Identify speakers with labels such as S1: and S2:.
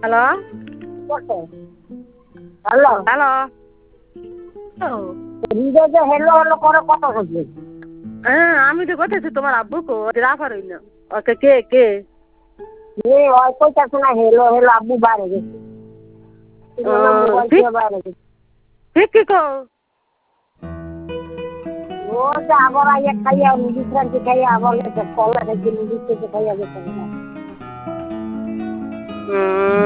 S1: Hello
S2: hello
S1: hello
S2: হৃদয় যে hello hello করে কত হচ্ছে?
S1: হ্যাঁ আমি তো করতেছি তোমার আব্বু কো রাফার হইল ওকে কে কে
S2: ওই কইতাছে না হেলো হেলো আব্বু বাইরে গেছে। মোবাইল
S1: ঠিক
S2: দিয়ে বাইরে গেছে।
S1: ঠিক কি কো
S2: ও যে আবার আইয়া খাইয়া মুড়ি ক্রান্তি খাইয়া আবার কলা খাইছে মুড়ি খেতে খাইয়া গেছে।